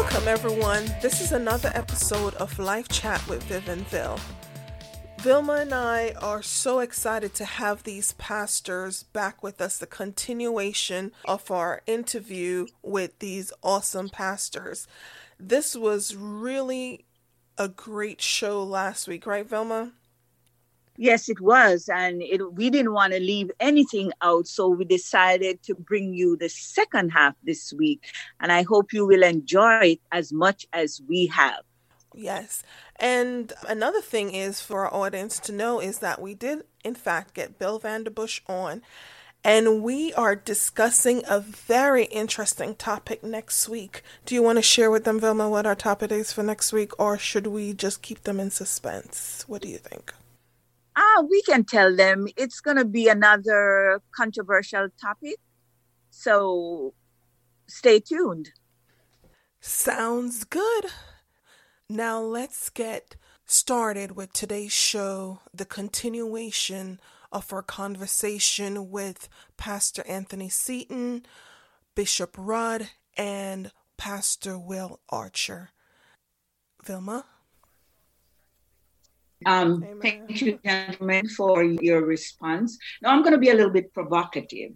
Welcome, everyone. This is another episode of Life Chat with Viv and Vil. Vilma and I are so excited to have these pastors back with us, the continuation of our interview with these awesome pastors. This was really a great show last week, right, Vilma? Yes, it was. And we didn't want to leave anything out. So we decided to bring you the second half this week. And I hope you will enjoy it as much as we have. Yes. And another thing is for our audience to know is that we did, in fact, get Bill Vanderbush on. And we are discussing a very interesting topic next week. Do you want to share with them, Vilma, what our topic is for next week? Or should we just keep them in suspense? What do you think? We can tell them it's going to be another controversial topic. So stay tuned. Sounds good. Now let's get started with today's show, the continuation of our conversation with Pastor Anthony Seton, Bishop Rudd, and Pastor Will Archer. Vilma? Thank you, gentlemen, for your response. Now, I'm going to be a little bit provocative.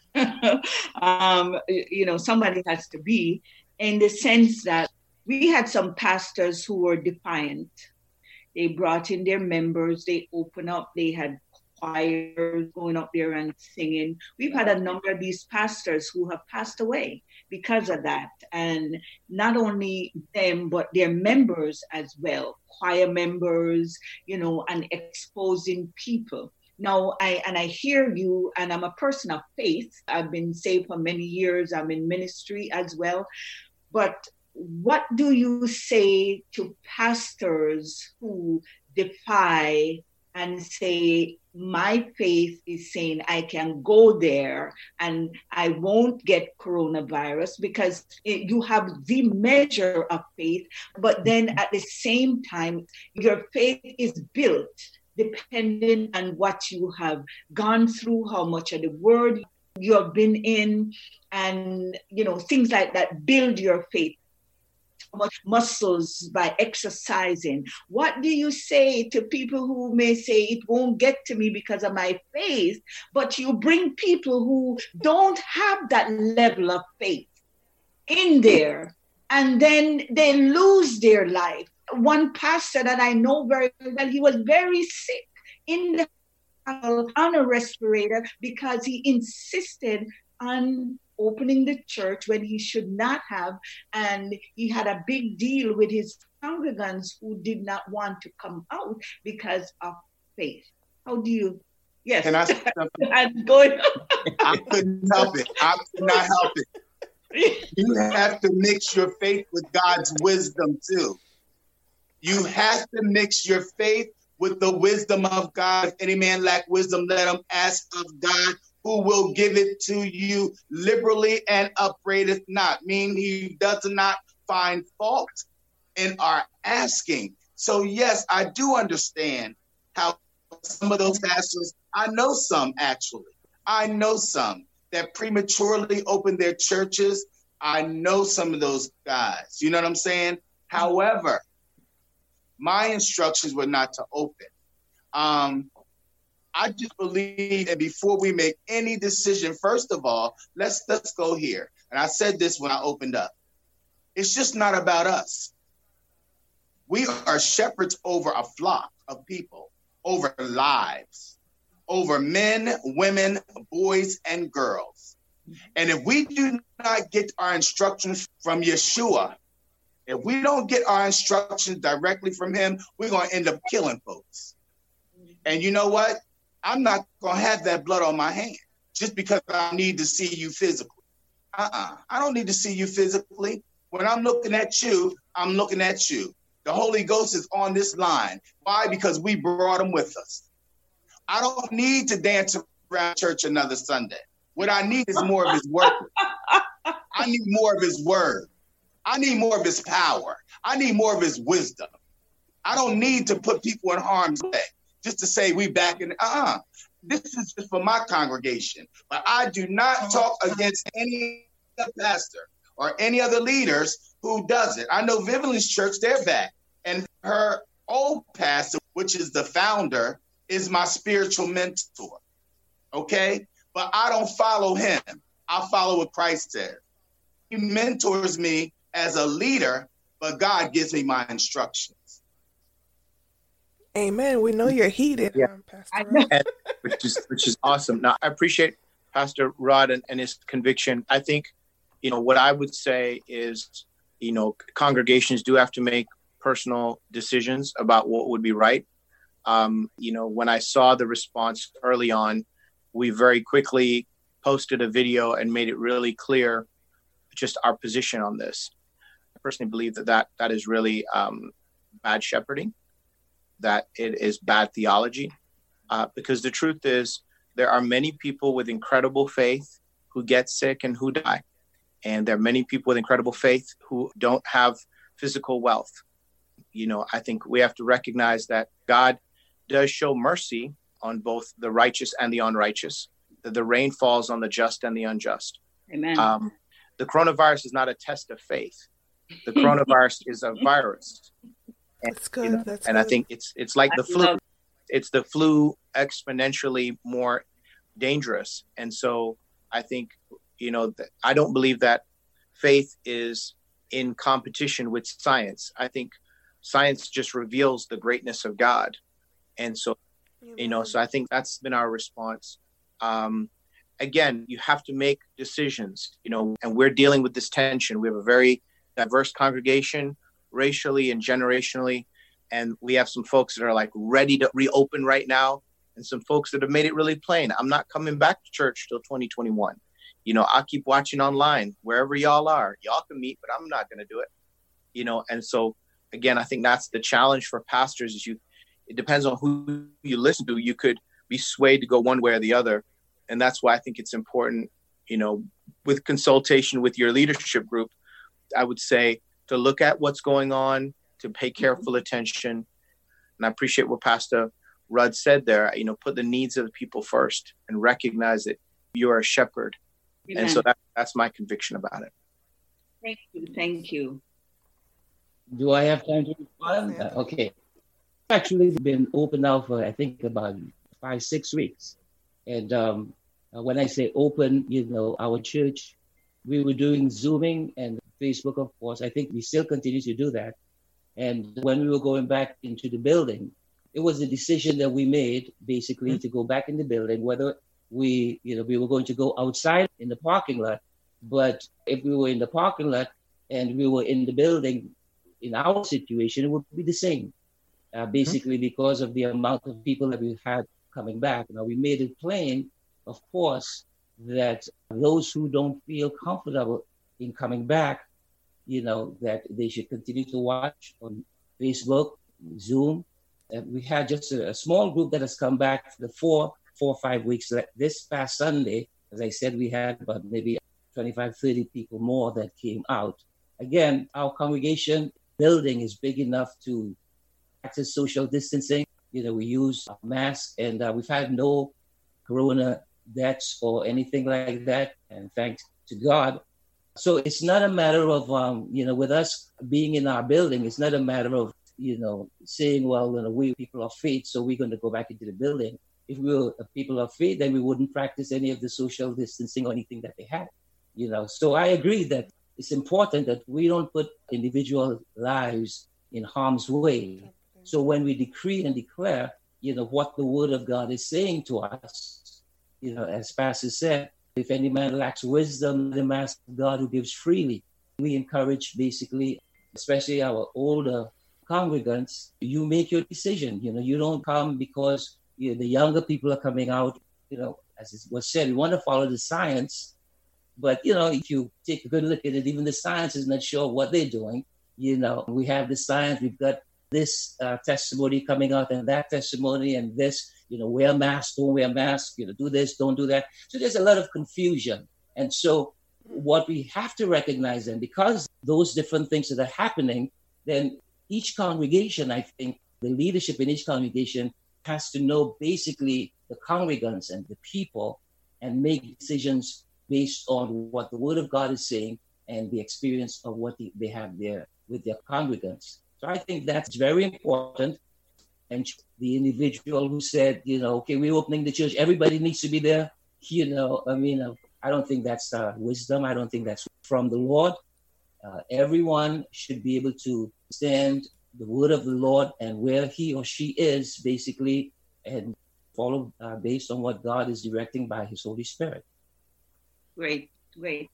Somebody has to be, in the sense that we had some pastors who were defiant. They brought in their members, they opened up, they had choirs going up there and singing. We've had a number of these pastors who have passed away because of that. And not only them, but their members as well, choir members, and exposing people. Now, I hear you, and I'm a person of faith. I've been saved for many years. I'm in ministry as well. But what do you say to pastors who defy and say, my faith is saying I can go there and I won't get coronavirus, because you have the measure of faith, but then at the same time, your faith is built depending on what you have gone through, how much of the word you have been in, and things like that build your faith. Much muscles by exercising. What do you say to people who may say it won't get to me because of my faith, but you bring people who don't have that level of faith in there, and then they lose their life? One pastor that I know very well, he was very sick in the hospital on a respirator because he insisted on opening the church when he should not have, and he had a big deal with his congregants who did not want to come out because of faith. How do you? Yes. Can I say something? I'm going. I couldn't help it. I could not help it. You have to mix your faith with God's wisdom too. You have to mix your faith with the wisdom of God. If any man lack wisdom, let him ask of God, who will give it to you liberally and upbraideth not, meaning he does not find fault in our asking. So yes, I do understand how some of those pastors, I know some that prematurely opened their churches. I know some of those guys, you know what I'm saying? However, my instructions were not to open. I just believe that before we make any decision, first of all, let's go here. And I said this when I opened up. It's just not about us. We are shepherds over a flock of people, over lives, over men, women, boys, and girls. And if we do not get our instructions from Yeshua, if we don't get our instructions directly from him, we're going to end up killing folks. And you know what? I'm not going to have that blood on my hand just because I need to see you physically. I don't need to see you physically. When I'm looking at you, I'm looking at you. The Holy Ghost is on this line. Why? Because we brought him with us. I don't need to dance around church another Sunday. What I need is more of his word. I need more of his word. I need more of his power. I need more of his wisdom. I don't need to put people in harm's way just to say we back in. This is just for my congregation. But I do not talk against any other pastor or any other leaders who doesn't. I know Vivian's church, they're back. And her old pastor, which is the founder, is my spiritual mentor. Okay? But I don't follow him. I follow what Christ says. He mentors me as a leader, but God gives me my instructions. Amen. We know you're heated, Pastor Rod. And, which is awesome. Now, I appreciate Pastor Rod and his conviction. I think, what I would say is, congregations do have to make personal decisions about what would be right. When I saw the response early on, we very quickly posted a video and made it really clear just our position on this. I personally believe that is really bad shepherding, that it is bad theology, because the truth is there are many people with incredible faith who get sick and who die. And there are many people with incredible faith who don't have physical wealth. I think we have to recognize that God does show mercy on both the righteous and the unrighteous, that the rain falls on the just and the unjust. Amen. The coronavirus is not a test of faith. The coronavirus is a virus. That's good. That's good. I think it's like the flu. It's the flu exponentially more dangerous. And so I think, I don't believe that faith is in competition with science. I think science just reveals the greatness of God. And so, so I think that's been our response. Again, you have to make decisions, and we're dealing with this tension. We have a very diverse congregation, racially and generationally. And we have some folks that are like ready to reopen right now, and some folks that have made it really plain. I'm not coming back to church till 2021. I'll keep watching online wherever y'all are. Y'all can meet, but I'm not going to do it. And so again, I think that's the challenge for pastors is it depends on who you listen to. You could be swayed to go one way or the other. And that's why I think it's important, with consultation with your leadership group, I would say to look at what's going on, to pay careful attention. And I appreciate what Pastor Rudd said there, put the needs of the people first and recognize that you are a shepherd. Amen. And so that's my conviction about it. Thank you. Do I have time to respond? Okay. Actually been open now for, I think, about 5-6 weeks. And when I say open, our church, we were doing Zooming and Facebook, of course. I think we still continue to do that. And when we were going back into the building, it was a decision that we made basically to go back in the building, whether we were going to go outside in the parking lot. But if we were in the parking lot and we were in the building, in our situation, it would be the same, basically because of the amount of people that we had coming back. Now, we made it plain, of course, that those who don't feel comfortable in coming back, that they should continue to watch on Facebook, Zoom. And we had just a small group that has come back for the 4 or 5 weeks. This past Sunday, as I said, we had about maybe 25, 30 people more that came out. Again, our congregation building is big enough to practice social distancing. We use masks, and we've had no corona deaths or anything like that. And thanks to God. So it's not a matter of, with us being in our building, it's not a matter of, saying, well, we people of faith, so we're going to go back into the building. If we were people of faith, then we wouldn't practice any of the social distancing or anything that they had, So I agree that it's important that we don't put individual lives in harm's way. So when we decree and declare, what the word of God is saying to us, as Pastor said, if any man lacks wisdom, the master God who gives freely. We encourage basically, especially our older congregants, you make your decision. You don't come because the younger people are coming out, as it was said, we want to follow the science. But, if you take a good look at it, even the science is not sure what they're doing. We have the science, we've got this testimony coming out and that testimony and this, wear a mask, don't wear a mask, do this, don't do that. So there's a lot of confusion. And so what we have to recognize then, because those different things that are happening, then each congregation, I think the leadership in each congregation has to know basically the congregants and the people and make decisions based on what the word of God is saying and the experience of what they have there with their congregants. So I think that's very important. And the individual who said, okay, we're opening the church, everybody needs to be there, I don't think that's wisdom. I don't think that's from the Lord. Everyone should be able to stand the word of the Lord and where he or she is, basically, and follow based on what God is directing by his Holy Spirit. Great. Right.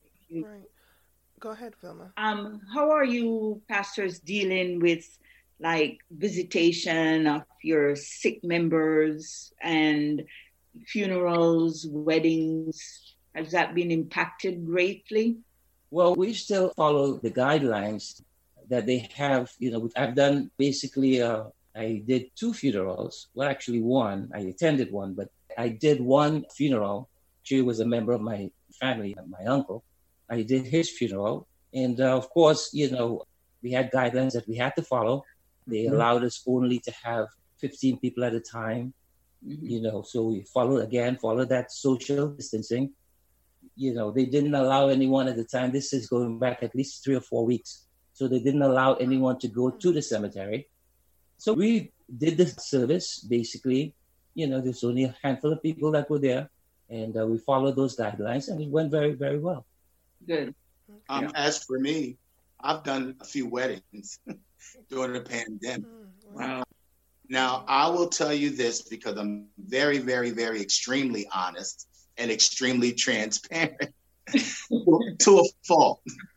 Go ahead, Vilma. How are you, pastors, dealing with like visitation of your sick members and funerals, weddings? Has that been impacted greatly? Well, we still follow the guidelines that they have. I've done basically, I did 2 funerals. Well, actually one. I attended one, but I did one funeral. She was a member of my family, my uncle. I did his funeral. And of course, we had guidelines that we had to follow. They allowed us only to have 15 people at a time, so we followed that social distancing. They didn't allow anyone at the time. This is going back at least 3 or 4 weeks. So they didn't allow anyone to go to the cemetery. So we did the service, basically. There's only a handful of people that were there. And we followed those guidelines, and it went very, very well. Good. As for me, I've done a few weddings during the pandemic. Wow. Now, I will tell you this because I'm very, very, very extremely honest and extremely transparent to a fault.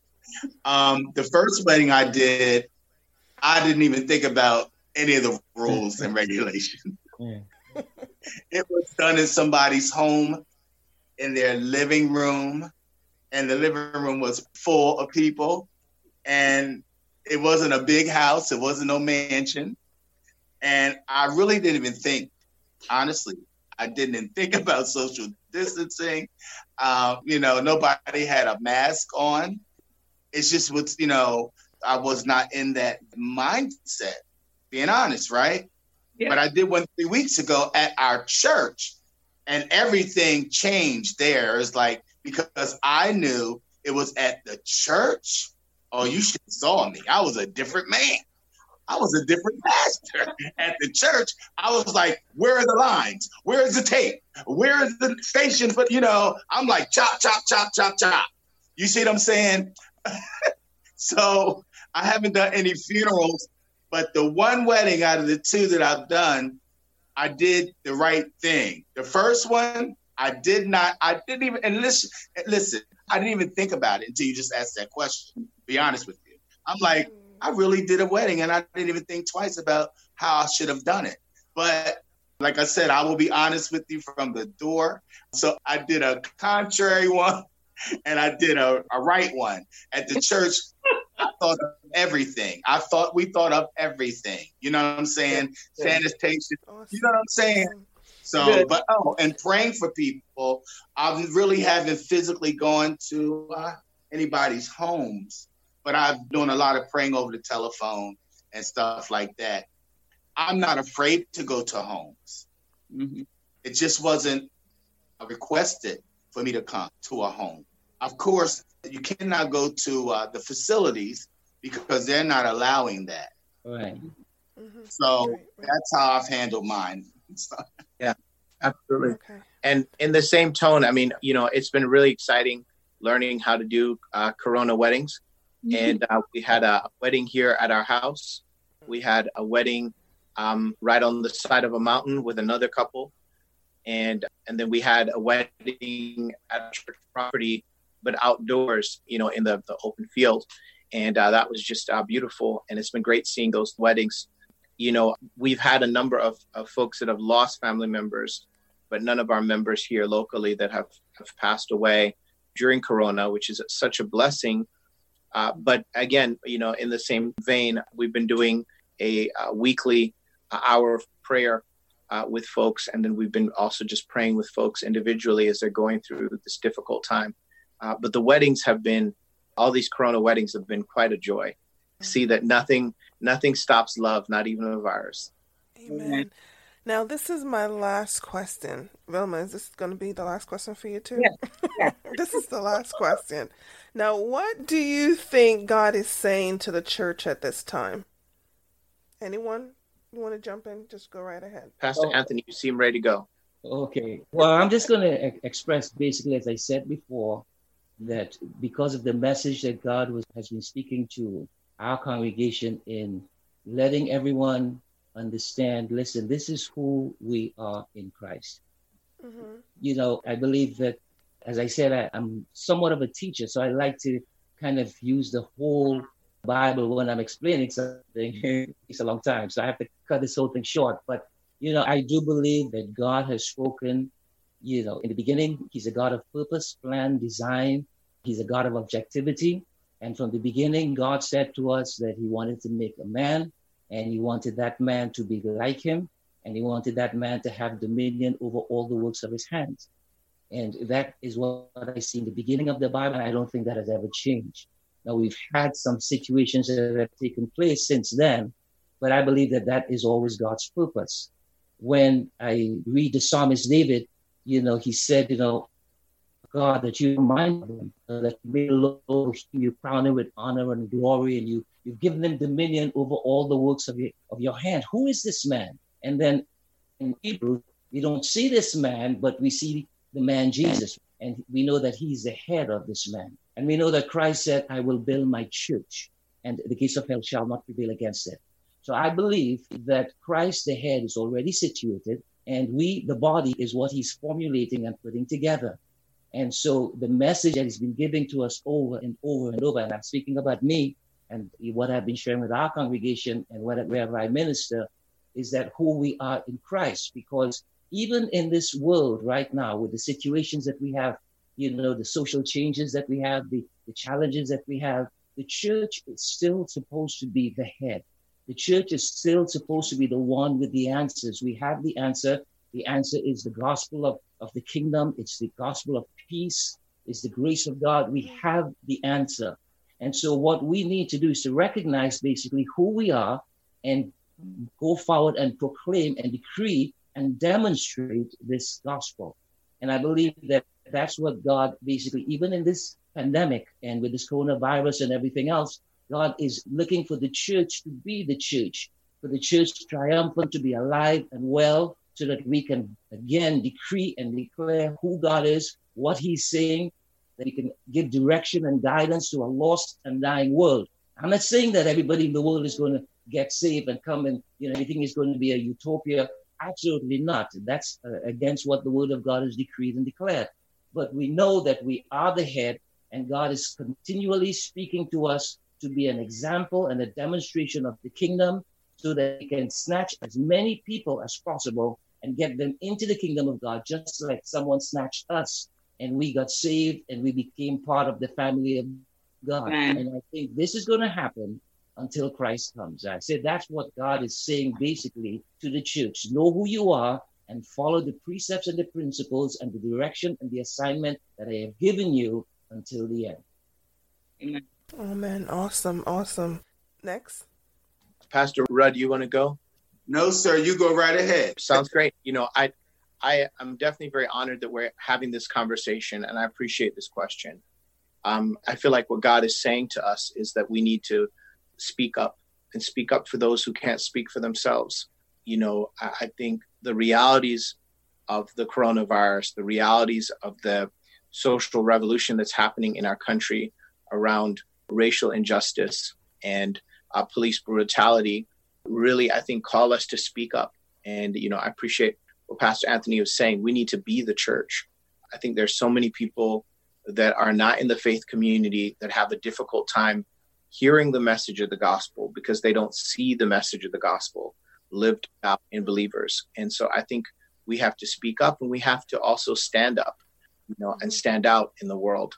The first wedding I did, I didn't even think about any of the rules and regulations. Yeah. It was done in somebody's home, in their living room, and the living room was full of people. And it wasn't a big house. It wasn't no mansion. And I really didn't even think, honestly, I didn't even think about social distancing. Nobody had a mask on. It's just I was not in that mindset, being honest, right? Yeah. But I did one 3 weeks ago at our church, and everything changed there. It's like, because I knew it was at the church. Oh, you should have saw me. I was a different man. I was a different pastor at the church. I was like, where are the lines? Where is the tape? Where is the station? But, I'm like, chop, chop, chop, chop, chop. You see what I'm saying? So I haven't done any funerals, but the one wedding out of the 2 that I've done, I did the right thing. The first one, I didn't even think about it until you just asked that question, to be honest with you. I'm like, I really did a wedding and I didn't even think twice about how I should have done it. But like I said, I will be honest with you from the door. So I did a contrary one and I did a right one. At the church, I thought of everything. We thought of everything. You know what I'm saying? Yeah. Sanitation. Awesome. You know what I'm saying? So, and praying for people. I really haven't physically gone to anybody's homes, but I'm doing a lot of praying over the telephone and stuff like that. I'm not afraid to go to homes. Mm-hmm. It just wasn't requested for me to come to a home. Of course, you cannot go to the facilities because they're not allowing that. Right. Mm-hmm. So that's how I've handled mine. Yeah, absolutely. Okay. And in the same tone, it's been really exciting learning how to do Corona weddings. Mm-hmm. And we had a wedding here at our house. We had a wedding right on the side of a mountain with another couple. And then we had a wedding at a church property, but outdoors, in the open field. And that was just beautiful. And it's been great seeing those weddings. We've had a number of folks that have lost family members, but none of our members here locally that have passed away during Corona, which is such a blessing. But again, in the same vein, we've been doing a weekly hour of prayer with folks. And then we've been also just praying with folks individually as they're going through this difficult time. But the weddings all these Corona weddings have been quite a joy. See that nothing stops love, not even a virus. Amen. Now, this is my last question. Vilma, is this going to be the last question for you too? Yeah. This this is the last question. Now, what do you think God is saying to the church at this time? Anyone? You want to jump in? Just go right ahead. Pastor Anthony, you seem ready to go. Okay. Well, I'm just going to express basically, as I said before, that because of the message that God has been speaking to our congregation in letting everyone understand, listen, this is who we are in Christ. Mm-hmm. I believe that, as I said, I'm somewhat of a teacher, so I like to kind of use the whole Bible when I'm explaining something. It's a long time, so I have to cut this whole thing short. But, I do believe that God has spoken, in the beginning, he's a God of purpose, plan, design. He's a God of objectivity. And from the beginning, God said to us that he wanted to make a man, and he wanted that man to be like him, and he wanted that man to have dominion over all the works of his hands. And that is what I see in the beginning of the Bible, and I don't think that has ever changed. Now, we've had some situations that have taken place since then, but I believe that that is always God's purpose. When I read the psalmist David, he said, God, that you remind them that you made a Lord, you crown him with honor and glory, and you've given them dominion over all the works of your hand. Who is this man? And then in Hebrew, we don't see this man, but we see the man Jesus. And we know that he's the head of this man. And we know that Christ said, I will build my church, and the gates of hell shall not prevail against it. So I believe that Christ, the head, is already situated, and we, the body, is what he's formulating and putting together. And so the message that he's been giving to us over and over and over, and I'm speaking about me and what I've been sharing with our congregation and wherever I minister, is that who we are in Christ. Because even in this world right now, with the situations that we have, the social changes that we have, the challenges that we have, the church is still supposed to be the head. The church is still supposed to be the one with the answers. We have the answer. The answer is the gospel of the kingdom. It's the gospel of peace. It's the grace of God. We have the answer. And so what we need to do is to recognize basically who we are and go forward and proclaim and decree and demonstrate this gospel. And I believe that that's what God basically, even in this pandemic and with this coronavirus and everything else, God is looking for the church to be the church, for the church triumphant to be alive and well, so that we can again decree and declare who God is, what he's saying, that he can give direction and guidance to a lost and dying world. I'm not saying that everybody in the world is going to get saved and come and, everything is going to be a utopia. Absolutely not. That's against what the word of God has decreed and declared. But we know that we are the head, and God is continually speaking to us to be an example and a demonstration of the kingdom, so that we can snatch as many people as possible and get them into the kingdom of God, just like someone snatched us and we got saved and we became part of the family of God. Amen. And I think this is going to happen until Christ comes. I said that's what God is saying basically to the church. Know who you are and follow the precepts and the principles and the direction and the assignment that I have given you until the end. Amen. Amen. Awesome. Next. Pastor Rudd, you want to go? No, sir. You go right ahead. Sounds great. I'm definitely very honored that we're having this conversation, and I appreciate this question. I feel like what God is saying to us is that we need to speak up and speak up for those who can't speak for themselves. I think the realities of the coronavirus, the realities of the social revolution that's happening in our country around racial injustice and police brutality really, I think, call us to speak up. And, I appreciate what Pastor Anthony was saying. We need to be the church. I think there's so many people that are not in the faith community that have a difficult time hearing the message of the gospel because they don't see the message of the gospel lived out in believers. And so I think we have to speak up, and we have to also stand up, and stand out in the world.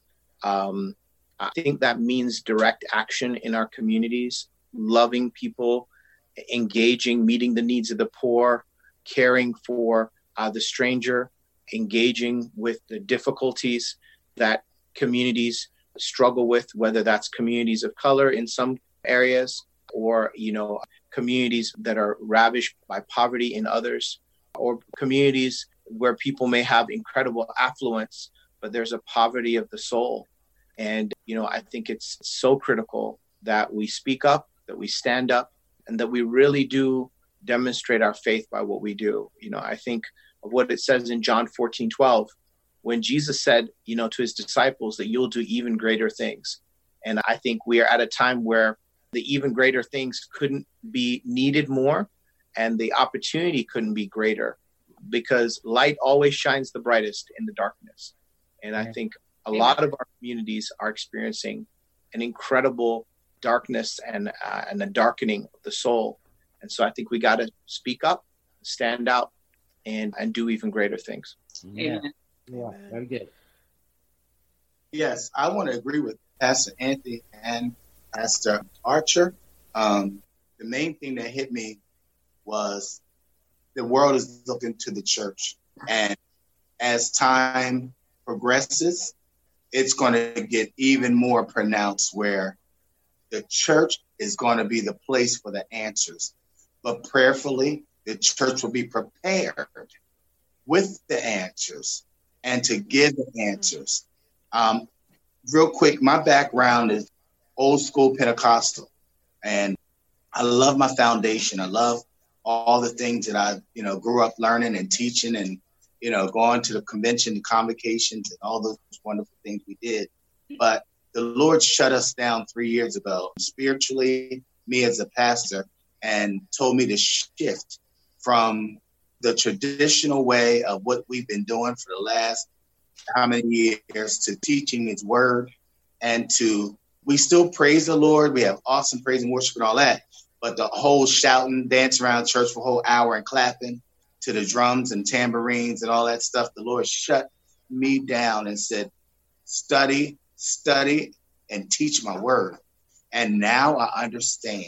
I think that means direct action in our communities, loving people, engaging, meeting the needs of the poor, caring for the stranger, engaging with the difficulties that communities struggle with, whether that's communities of color in some areas or, communities that are ravished by poverty in others, or communities where people may have incredible affluence, but there's a poverty of the soul. And, I think it's so critical that we speak up, that we stand up, and that we really do demonstrate our faith by what we do. I think of what it says in John 14:12, when Jesus said, to his disciples that you'll do even greater things. And I think we are at a time where the even greater things couldn't be needed more, and the opportunity couldn't be greater, because light always shines the brightest in the darkness. And I think a lot of our communities are experiencing an incredible darkness and a darkening of the soul. And so I think we got to speak up, stand out, and do even greater things. Yeah. Yeah. Very good. Yes, I want to agree with Pastor Anthony and Pastor Archer. The main thing that hit me was the world is looking to the church. And as time progresses, it's going to get even more pronounced where the church is going to be the place for the answers. But prayerfully, the church will be prepared with the answers and to give the answers. Real quick, my background is old school Pentecostal, and I love my foundation. I love all the things that I, grew up learning and teaching, and, going to the convention, the convocations, and all those wonderful things we did. But the Lord shut us down 3 years ago, spiritually, me as a pastor, and told me to shift from the traditional way of what we've been doing for the last how many years to teaching his word, and we still praise the Lord. We have awesome praise and worship and all that, but the whole shouting, dance around church for a whole hour and clapping to the drums and tambourines and all that stuff, the Lord shut me down and said, study, and teach my word. And now I understand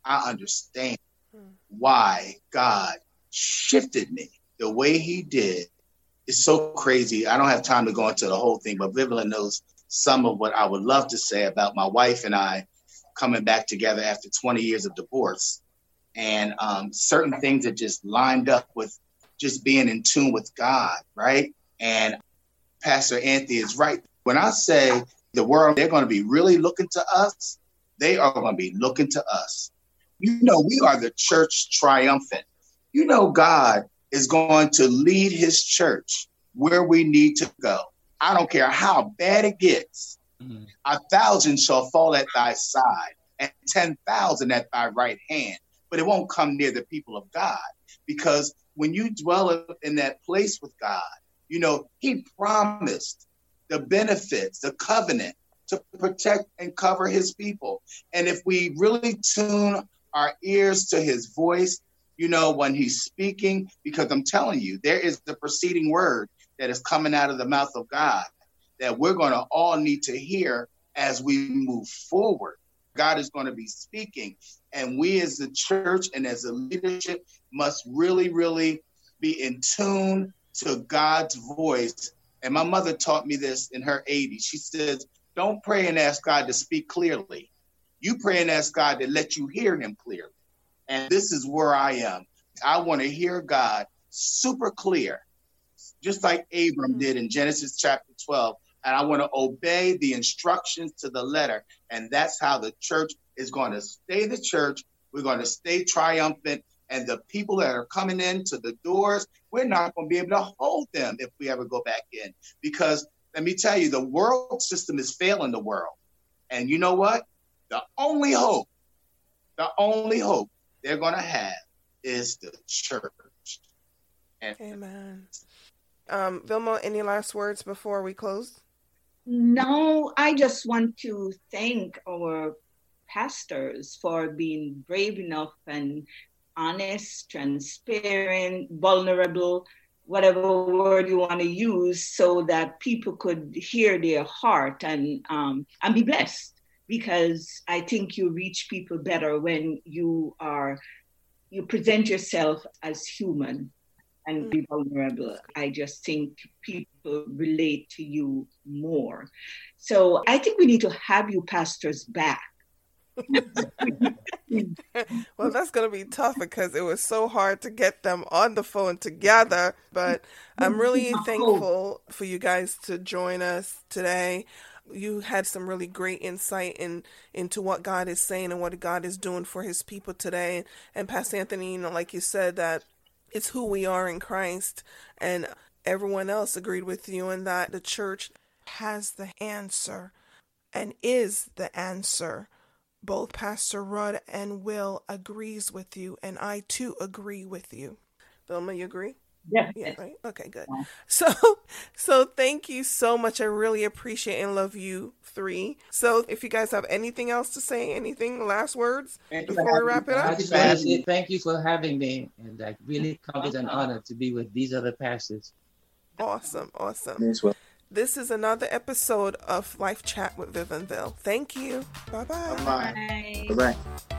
why God shifted me the way he did. It's so crazy. I don't have time to go into the whole thing, but Vivian knows some of what I would love to say about my wife and I coming back together after 20 years of divorce, and certain things that just lined up with just being in tune with God, right? And Pastor Anthony is right. When I say the world, they're going to be really looking to us, they are going to be looking to us. We are the church triumphant. God is going to lead his church where we need to go. I don't care how bad it gets. 1,000 shall fall at thy side and 10,000 at thy right hand, but it won't come near the people of God, because when you dwell in that place with God, he promised the benefits, the covenant to protect and cover his people. And if we really tune our ears to his voice, when he's speaking, because I'm telling you, there is the preceding word that is coming out of the mouth of God that we're going to all need to hear as we move forward. God is going to be speaking, and we as the church and as a leadership must really, really be in tune to God's voice. And my mother taught me this in her 80s. She says, don't pray and ask God to speak clearly. You pray and ask God to let you hear him clearly. And this is where I am. I want to hear God super clear, just like Abram did in Genesis chapter 12. And I want to obey the instructions to the letter. And that's how the church is going to stay the church. We're going to stay triumphant. And the people that are coming into the doors, we're not going to be able to hold them if we ever go back in. Because let me tell you, the world system is failing the world. And you know what? The only hope they're going to have is the church. Amen. Vilma, any last words before we close? No, I just want to thank our pastors for being brave enough and honest, transparent, vulnerable, whatever word you want to use, so that people could hear their heart and be blessed. Because I think you reach people better when you present yourself as human and be vulnerable. I just think people relate to you more. So I think we need to have you pastors back Well, that's going to be tough because it was so hard to get them on the phone together. But I'm really thankful for you guys to join us today. You had some really great insight into what God is saying and what God is doing for his people today. And Pastor Anthony, like you said, that it's who we are in Christ. And everyone else agreed with you in that the church has the answer and is the answer. Both Pastor Rudd and Will agrees with you, and I too agree with you. Vilma, you agree? Yeah, right? Okay, good. So thank you so much. I really appreciate and love you three. So if you guys have anything else to say, anything, last words before we wrap it up? I just want to say thank you for having me, and I really count it an honor to be with these other pastors. Awesome. As well. This is another episode of Life Chat with Viv and Vil. Thank you. Bye-bye. Bye-bye. Bye-bye.